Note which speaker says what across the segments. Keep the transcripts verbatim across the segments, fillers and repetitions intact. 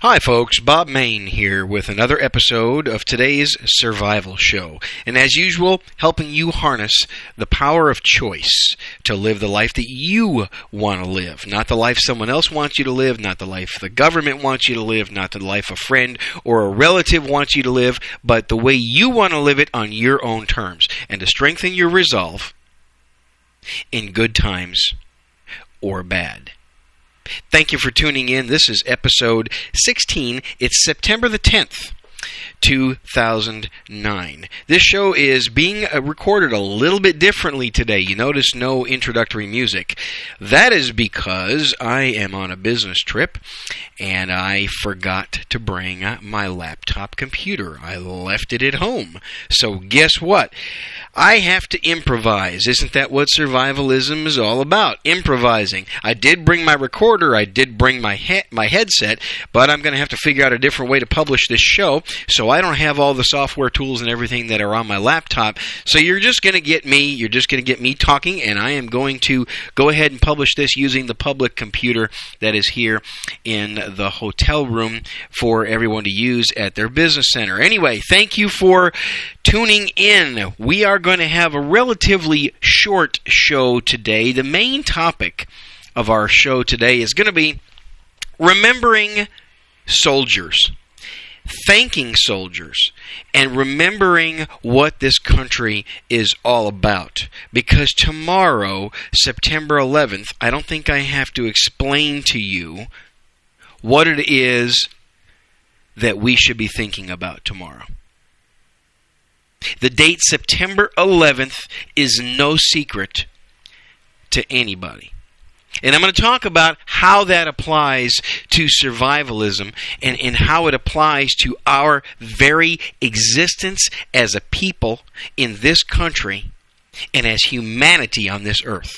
Speaker 1: Hi folks, Bob Main here with another episode of today's Survival Show. And as usual, helping you harness the power of choice to live the life that you want to live. Not the life someone else wants you to live, not the life the government wants you to live, not the life a friend or a relative wants you to live, but the way you want to live it on your own terms. And to strengthen your resolve in good times or bad. Thank you for tuning in. This is episode sixteen. It's September the tenth, two thousand nine. This show is being uh, recorded a little bit differently today. You notice no introductory music. That is because I am on a business trip and I forgot to bring my laptop computer. I left it at home. So guess what? I have to improvise. Isn't that what survivalism is all about? Improvising. I did bring my recorder, I did bring my he- my headset, but I'm going to have to figure out a different way to publish this show, so I don't have all the software tools and everything that are on my laptop. So you're just going to get me, you're just going to get me talking, and I am going to go ahead and publish this using the public computer that is here in the hotel room for everyone to use at their business center. Anyway, thank you for tuning in. We are going to have a relatively short show today. The main topic of our show today is going to be remembering soldiers, thanking soldiers, and remembering what this country is all about. Because tomorrow, September eleventh, I don't think I have to explain to you what it is that we should be thinking about tomorrow. The date September eleventh is no secret to anybody. And I'm going to talk about how that applies to survivalism and, and how it applies to our very existence as a people in this country and as humanity on this earth.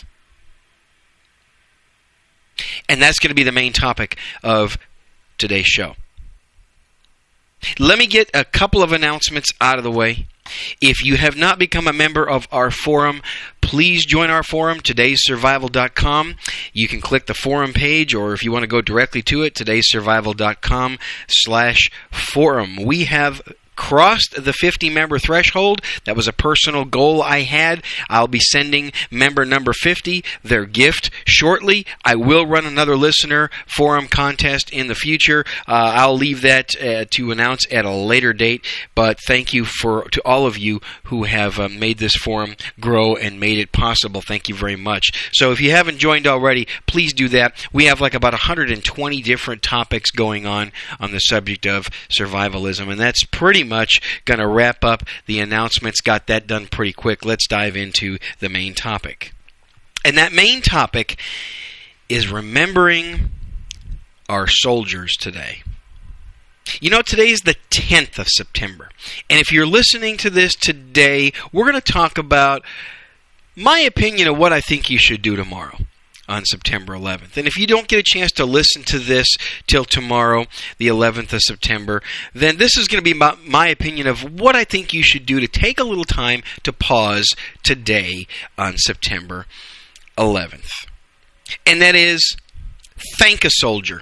Speaker 1: And that's going to be the main topic of today's show. Let me get a couple of announcements out of the way. If you have not become a member of our forum, please join our forum, todays survival dot com. You can click the forum page, or if you want to go directly to it, todays survival dot com slash forum. We have crossed the fifty member threshold. That was a personal goal I had. I'll be sending member number fifty their gift shortly. I will run another listener forum contest in the future. Uh, I'll leave that uh, to announce at a later date, but thank you for to all of you who have uh, made this forum grow and made it possible. Thank you very much. So if you haven't joined already, please do that. We have like about one hundred twenty different topics going on on the subject of survivalism, and that's pretty much going to wrap up the announcements. Got that done pretty quick. Let's dive into the main topic. And that main topic is remembering our soldiers today. You know, today is the tenth of September. And if you're listening to this today, we're going to talk about my opinion of what I think you should do tomorrow on September eleventh. And if you don't get a chance to listen to this till tomorrow, the eleventh of September, then this is going to be my, my opinion of what I think you should do to take a little time to pause today on September eleventh. And that is, thank a soldier.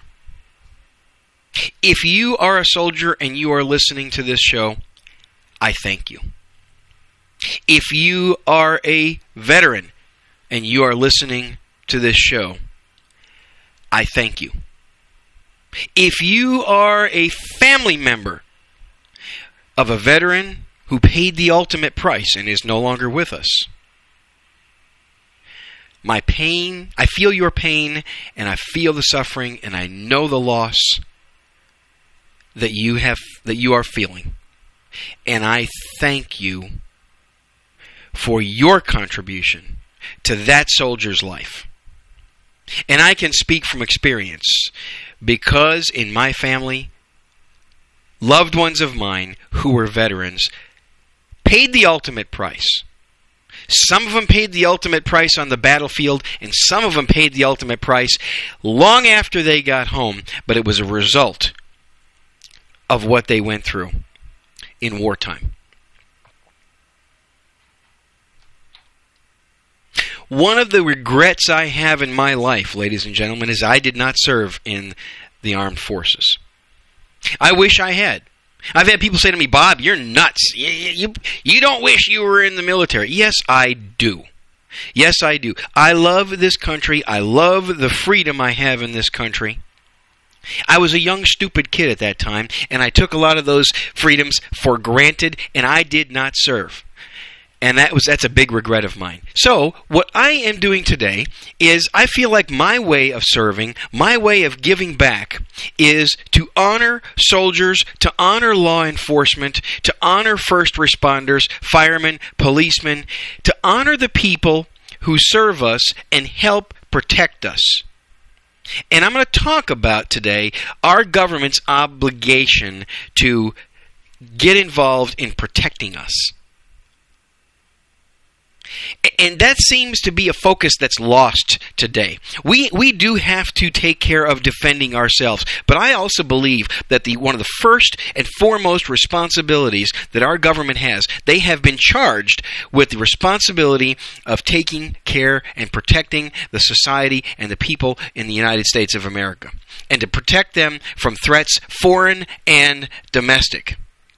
Speaker 1: If you are a soldier and you are listening to this show, I thank you. If you are a veteran and you are listening to this show, I thank you. If you are a family member of a veteran who paid the ultimate price and is no longer with us, my pain, I feel your pain, and I feel the suffering, and I know the loss that you have, that you are feeling. And I thank you for your contribution to that soldier's life. And I can speak from experience because in my family, loved ones of mine who were veterans paid the ultimate price. Some of them paid the ultimate price on the battlefield, and some of them paid the ultimate price long after they got home, but it was a result of what they went through in wartime. One of the regrets I have in my life, ladies and gentlemen, is I did not serve in the armed forces. I wish I had. I've had people say to me, Bob, you're nuts. You, you, you don't wish you were in the military. Yes, I do. Yes, I do. I love this country. I love the freedom I have in this country. I was a young, stupid kid at that time, and I took a lot of those freedoms for granted, and I did not serve. And that was that's a big regret of mine. So, what I am doing today is I feel like my way of serving, my way of giving back, is to honor soldiers, to honor law enforcement, to honor first responders, firemen, policemen, to honor the people who serve us and help protect us. And I'm going to talk about today our government's obligation to get involved in protecting us. And that seems to be a focus that's lost today. We we do have to take care of defending ourselves, but I also believe that the one of the first and foremost responsibilities that our government has, they have been charged with the responsibility of taking care and protecting the society and the people in the United States of America, and to protect them from threats, foreign and domestic.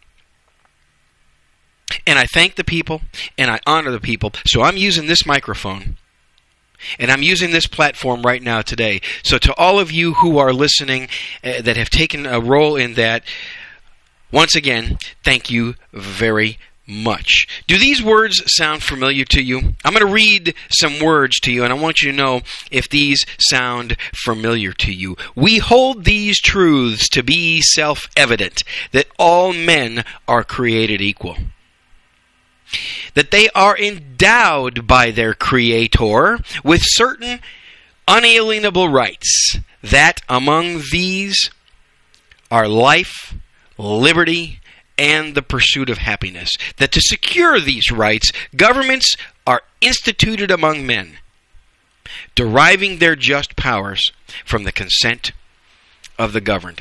Speaker 1: And I thank the people, and I honor the people. So I'm using this microphone, and I'm using this platform right now today. So to all of you who are listening uh, that have taken a role in that, once again, thank you very much. Do these words sound familiar to you? I'm going to read some words to you, and I want you to know if these sound familiar to you. We hold these truths to be self-evident, that all men are created equal, that they are endowed by their Creator with certain unalienable rights, that among these are life, liberty, and the pursuit of happiness, that to secure these rights, governments are instituted among men, deriving their just powers from the consent of the governed.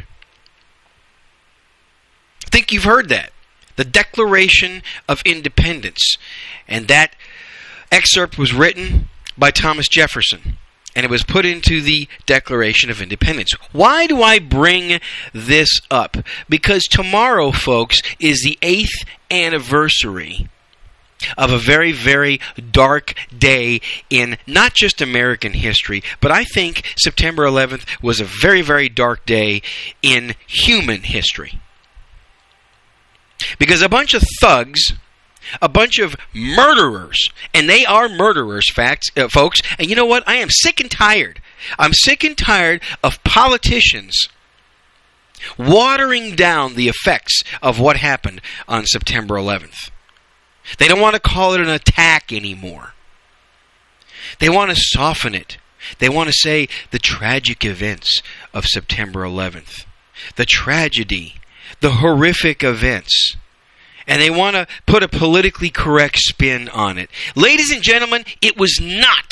Speaker 1: I think you've heard that. The Declaration of Independence. And that excerpt was written by Thomas Jefferson, and it was put into the Declaration of Independence. Why do I bring this up? Because tomorrow, folks, is the eighth anniversary of a very, very dark day in not just American history, but I think September eleventh was a very, very dark day in human history. Because a bunch of thugs, a bunch of murderers, and they are murderers, facts, uh, folks, and you know what? I am sick and tired. I'm sick and tired of politicians watering down the effects of what happened on September eleventh. They don't want to call it an attack anymore. They want to soften it. They want to say the tragic events of September eleventh. The tragedy. The horrific events. And they want to put a politically correct spin on it. Ladies and gentlemen, it was not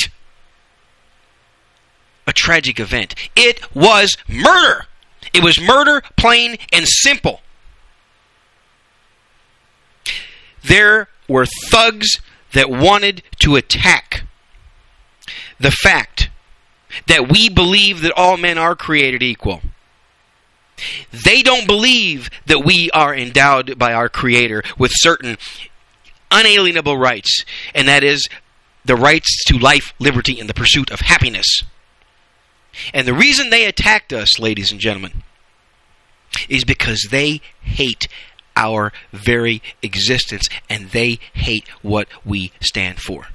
Speaker 1: a tragic event. It was murder. It was murder, plain and simple. There were thugs that wanted to attack the fact that we believe that all men are created equal. They don't believe that we are endowed by our Creator with certain unalienable rights, and that is the rights to life, liberty, and the pursuit of happiness. And the reason they attacked us, ladies and gentlemen, is because they hate our very existence, and they hate what we stand for.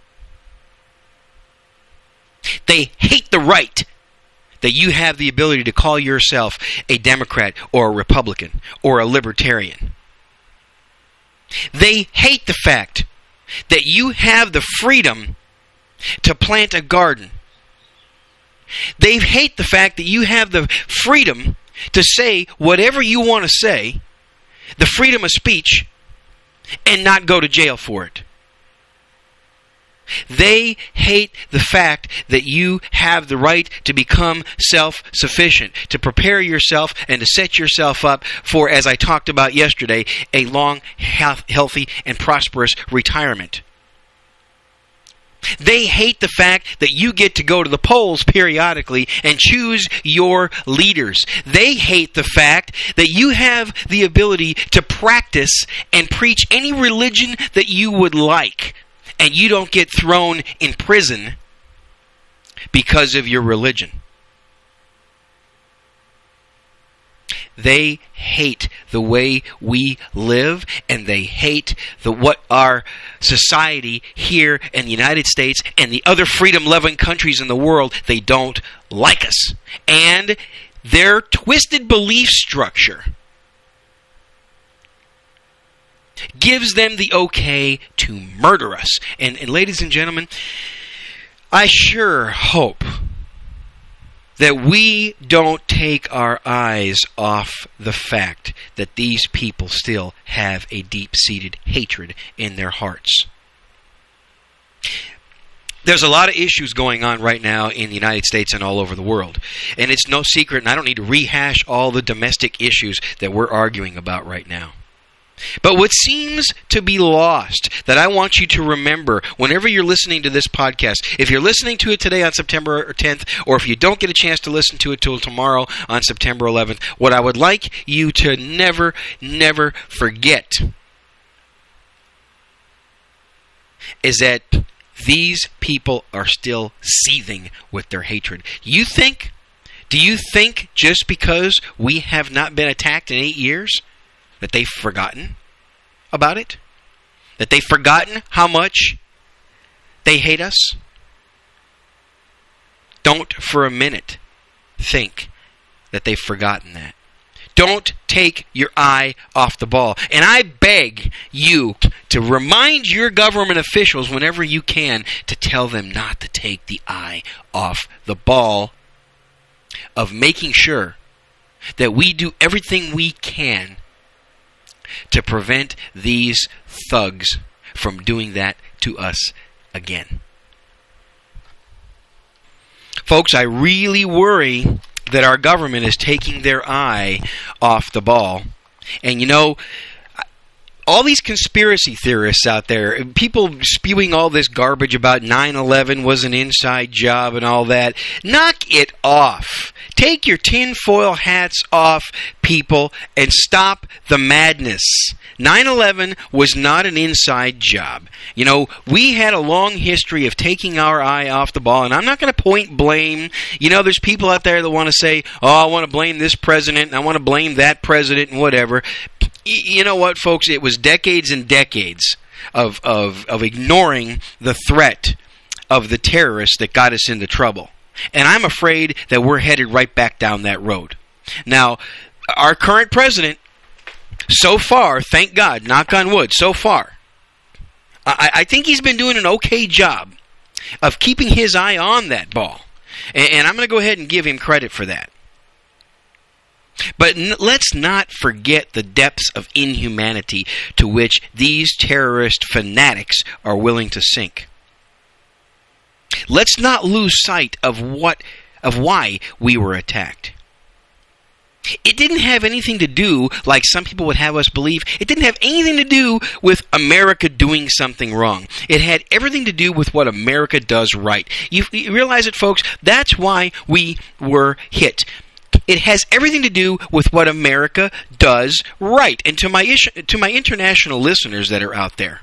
Speaker 1: They hate the right that you have the ability to call yourself a Democrat or a Republican or a Libertarian. They hate the fact that you have the freedom to plant a garden. They hate the fact that you have the freedom to say whatever you want to say, the freedom of speech, and not go to jail for it. They hate the fact that you have the right to become self-sufficient, to prepare yourself and to set yourself up for, as I talked about yesterday, a long, healthy, and prosperous retirement. They hate the fact that you get to go to the polls periodically and choose your leaders. They hate the fact that you have the ability to practice and preach any religion that you would like, and you don't get thrown in prison because of your religion. They hate the way we live, and they hate the what our society here in the United States and the other freedom-loving countries in the world, they don't like us. And their twisted belief structure gives them the okay to murder us. And, and ladies and gentlemen, I sure hope that we don't take our eyes off the fact that these people still have a deep-seated hatred in their hearts. There's a lot of issues going on right now in the United States and all over the world. And it's no secret, and I don't need to rehash all the domestic issues that we're arguing about right now. But what seems to be lost, that I want you to remember whenever you're listening to this podcast, if you're listening to it today on September tenth, or if you don't get a chance to listen to it till tomorrow on September eleventh, what I would like you to never, never forget is that these people are still seething with their hatred. You think, do you think just because we have not been attacked in eight years, that they've forgotten about it? That they've forgotten how much they hate us? Don't for a minute think that they've forgotten that. Don't take your eye off the ball. And I beg you to remind your government officials whenever you can to tell them not to take the eye off the ball of making sure that we do everything we can to prevent these thugs from doing that to us again. Folks, I really worry that our government is taking their eye off the ball. And you know, all these conspiracy theorists out there, people spewing all this garbage about nine eleven was an inside job and all that, knock it off. Take your tinfoil hats off, people, and stop the madness. nine eleven was not an inside job. You know, we had a long history of taking our eye off the ball, and I'm not going to point blame. You know, there's people out there that want to say, oh, I want to blame this president, and I want to blame that president, and whatever. You know what, folks? It was decades and decades of, of, of ignoring the threat of the terrorists that got us into trouble. And I'm afraid that we're headed right back down that road. Now, our current president, so far, thank God, knock on wood, so far, I, I think he's been doing an okay job of keeping his eye on that ball. And, and I'm going to go ahead and give him credit for that. But n- let's not forget the depths of inhumanity to which these terrorist fanatics are willing to sink. Let's not lose sight of what, of why we were attacked. It didn't have anything to do, like some people would have us believe, it didn't have anything to do with America doing something wrong. It had everything to do with what America does right. You, you realize it, folks? That's why we were hit. It has everything to do with what America does right. And to my ish, to my international listeners that are out there,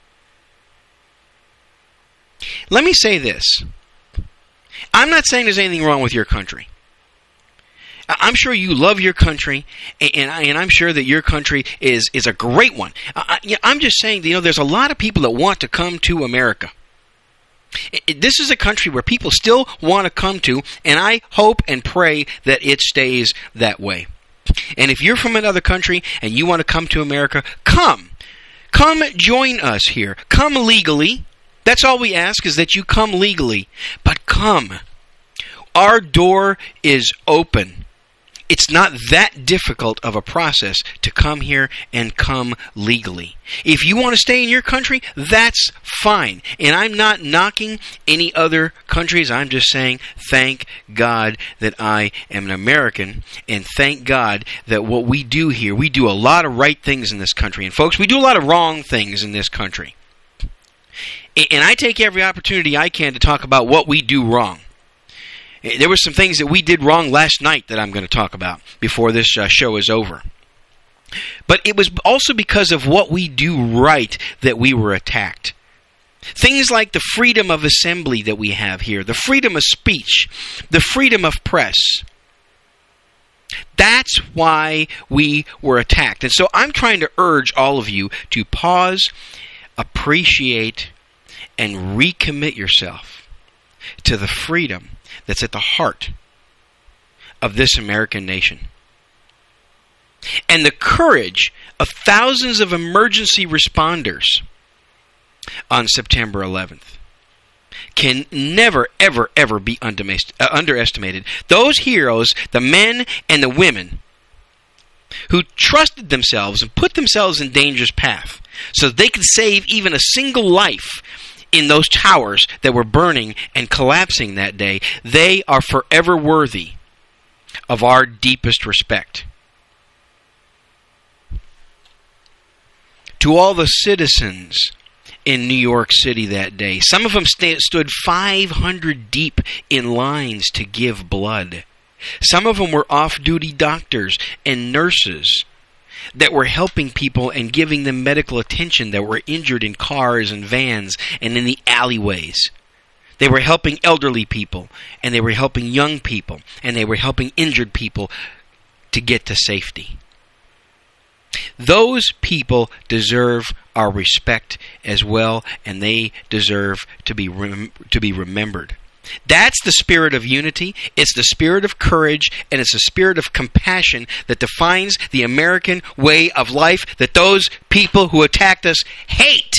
Speaker 1: let me say this. I'm not saying there's anything wrong with your country. I'm sure you love your country, and, and I'm sure that your country is, is a great one. I, I'm just saying, you know, there's a lot of people that want to come to America. This is a country where people still want to come to, and I hope and pray that it stays that way. And if you're from another country and you want to come to America, come. Come join us here. Come legally. That's all we ask, is that you come legally. But come. Our door is open. It's not that difficult of a process to come here and come legally. If you want to stay in your country, that's fine. And I'm not knocking any other countries. I'm just saying, thank God that I am an American. And thank God that what we do here, we do a lot of right things in this country. And folks, we do a lot of wrong things in this country. And I take every opportunity I can to talk about what we do wrong. There were some things that we did wrong last night that I'm going to talk about before this uh, show is over. But it was also because of what we do right that we were attacked. Things like the freedom of assembly that we have here, the freedom of speech, the freedom of press. That's why we were attacked. And so I'm trying to urge all of you to pause, appreciate, and recommit yourself to the freedom that's at the heart of this American nation. And the courage of thousands of emergency responders on September eleventh can never, ever, ever be underestimated. Those heroes, the men and the women who trusted themselves and put themselves in dangerous path so they could save even a single life in those towers that were burning and collapsing that day, they are forever worthy of our deepest respect. To all the citizens in New York City that day, some of them st- stood five hundred deep in lines to give blood. Some of them were off-duty doctors and nurses that were helping people and giving them medical attention that were injured in cars and vans and in the alleyways. They were helping elderly people, and they were helping young people, and they were helping injured people to get to safety. Those people deserve our respect as well, and they deserve to be rem- to be remembered. That's the spirit of unity, it's the spirit of courage, and it's the spirit of compassion that defines the American way of life that those people who attacked us hate.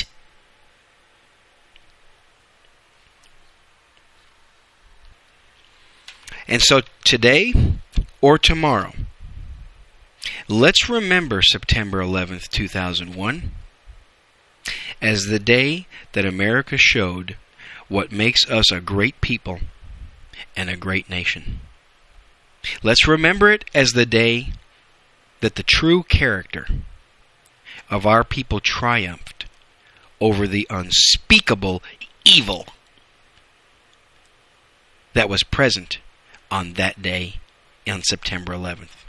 Speaker 1: And so today or tomorrow, let's remember September eleventh, two thousand one as the day that America showed what makes us a great people and a great nation. Let's remember it as the day that the true character of our people triumphed over the unspeakable evil that was present on that day on September eleventh.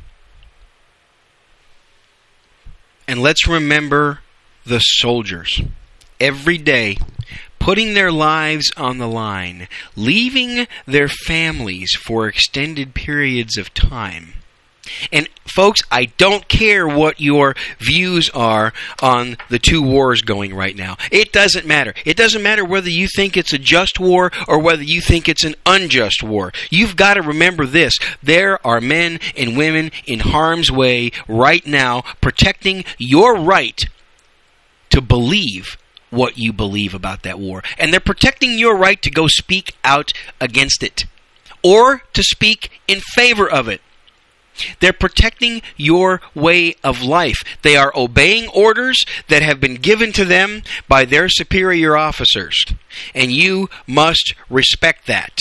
Speaker 1: And let's remember the soldiers every day putting their lives on the line, leaving their families for extended periods of time. And folks, I don't care what your views are on the two wars going right now. It doesn't matter. It doesn't matter whether you think it's a just war or whether you think it's an unjust war. You've got to remember this. There are men and women in harm's way right now protecting your right to believe what you believe about that war. And they're protecting your right to go speak out against it or to speak in favor of it. They're protecting your way of life. They are obeying orders that have been given to them by their superior officers. And you must respect that.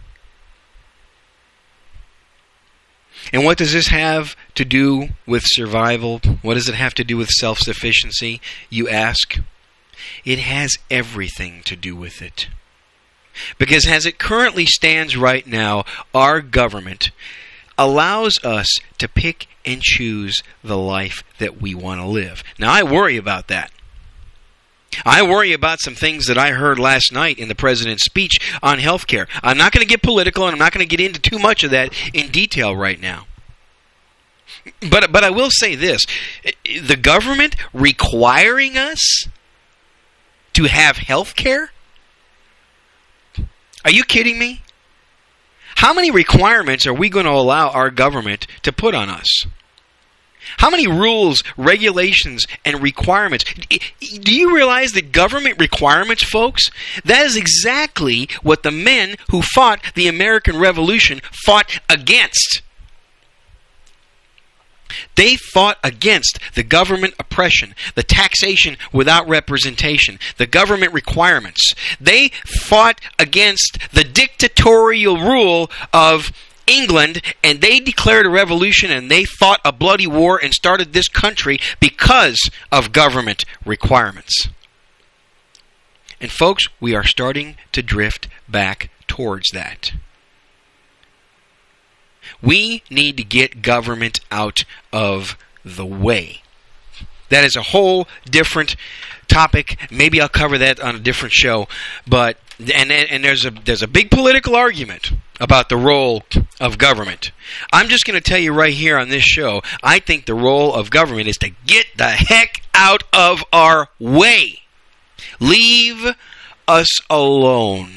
Speaker 1: And what does this have to do with survival? What does it have to do with self-sufficiency, you ask? It has everything to do with it. Because as it currently stands right now, our government allows us to pick and choose the life that we want to live. Now, I worry about that. I worry about some things that I heard last night in the president's speech on health care. I'm not going to get political, and I'm not going to get into too much of that in detail right now. But, but I will say this. The government requiring us to have health care? Are you kidding me? How many requirements are we going to allow our government to put on us? How many rules, regulations, and requirements? Do you realize that government requirements, folks? That is exactly what the men who fought the American Revolution fought against. They fought against the government oppression, the taxation without representation, the government requirements. They fought against the dictatorial rule of England, and they declared a revolution, and they fought a bloody war and started this country because of government requirements. And folks, we are starting to drift back towards that. We need to get government out of the way. That is a whole different topic. Maybe I'll cover that on a different show. But and and there's a there's a big political argument about the role of government. I'm just going to tell you right here on this show, I think the role of government is to get the heck out of our way. Leave us alone.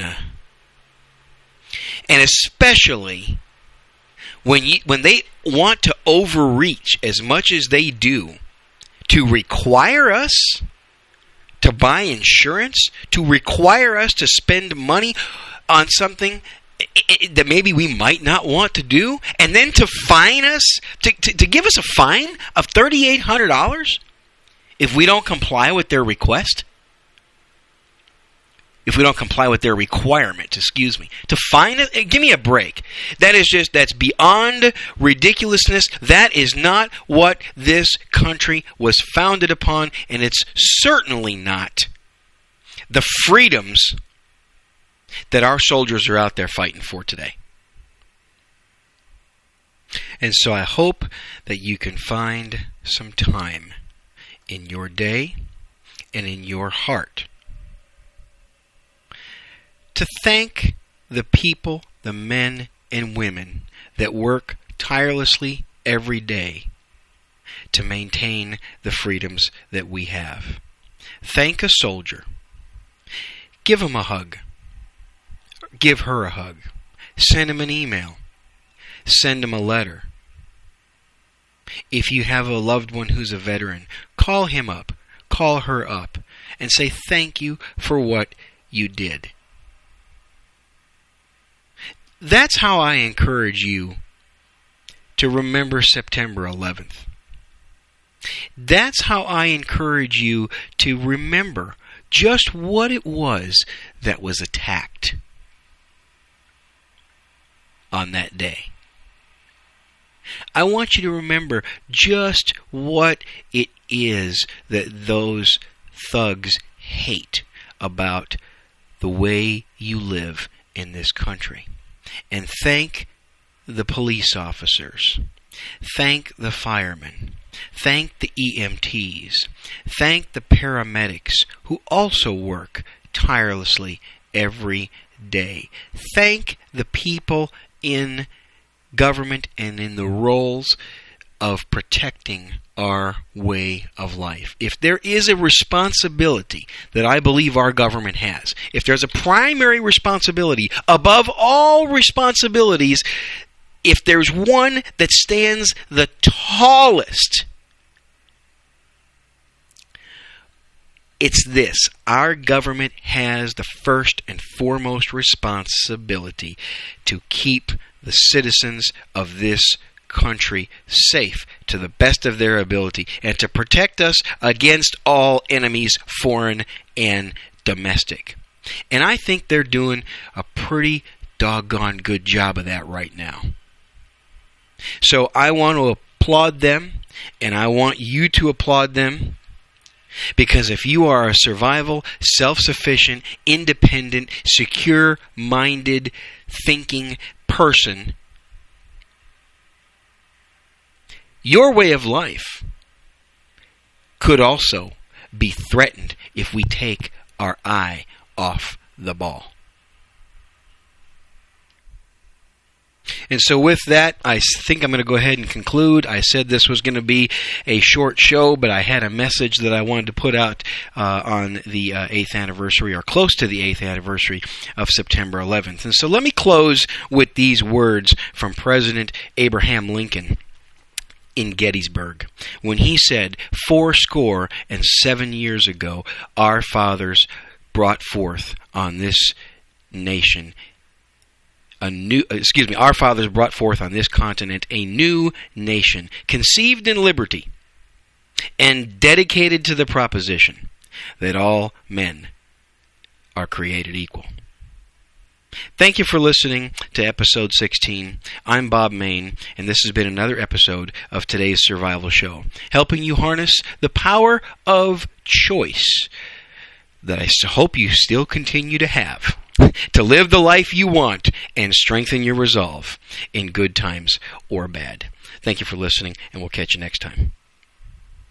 Speaker 1: And especially when you, when they want to overreach as much as they do to require us to buy insurance, to require us to spend money on something that maybe we might not want to do, and then to fine us, to, to, to give us a fine of three thousand eight hundred dollars if we don't comply with their request? If we don't comply with their requirement, excuse me. To fine it, give me a break. That is just, that's beyond ridiculousness. That is not what this country was founded upon, and it's certainly not the freedoms that our soldiers are out there fighting for today. And so I hope that you can find some time in your day and in your heart to thank the people, the men and women that work tirelessly every day to maintain the freedoms that we have. Thank a soldier. Give him a hug. Give her a hug. Send him an email. Send him a letter. If you have a loved one who's a veteran, call him up. Call her up. And say thank you for what you did. That's how I encourage you to remember September eleventh. That's how I encourage you to remember just what it was that was attacked on that day. I want you to remember just what it is that those thugs hate about the way you live in this country. And thank the police officers. Thank the firemen. Thank the E M Ts. Thank the paramedics who also work tirelessly every day. Thank the people in government and in the roles of protecting our way of life. If there is a responsibility that I believe our government has, if there's a primary responsibility above all responsibilities, if there's one that stands the tallest, it's this. Our government has the first and foremost responsibility to keep the citizens of this country safe to the best of their ability and to protect us against all enemies, foreign and domestic. And I think they're doing a pretty doggone good job of that right now. So I want to applaud them, and I want you to applaud them, because if you are a survival, self-sufficient, independent, secure-minded, thinking person, your way of life could also be threatened if we take our eye off the ball. And so with that, I think I'm going to go ahead and conclude. I said this was going to be a short show, but I had a message that I wanted to put out uh, on the uh, eighth anniversary, or close to the eighth anniversary of September eleventh. And so let me close with these words from President Abraham Lincoln in Gettysburg, when he said, "Four score and seven years ago, our fathers brought forth on this nation a new, excuse me, our fathers brought forth on this continent a new nation, conceived in liberty, and dedicated to the proposition that all men are created equal." Thank you for listening to episode sixteen. I'm Bob Mayne, and this has been another episode of today's Survival Show, helping you harness the power of choice, that I hope you still continue to have, to live the life you want and strengthen your resolve in good times or bad. Thank you for listening, and we'll catch you next time.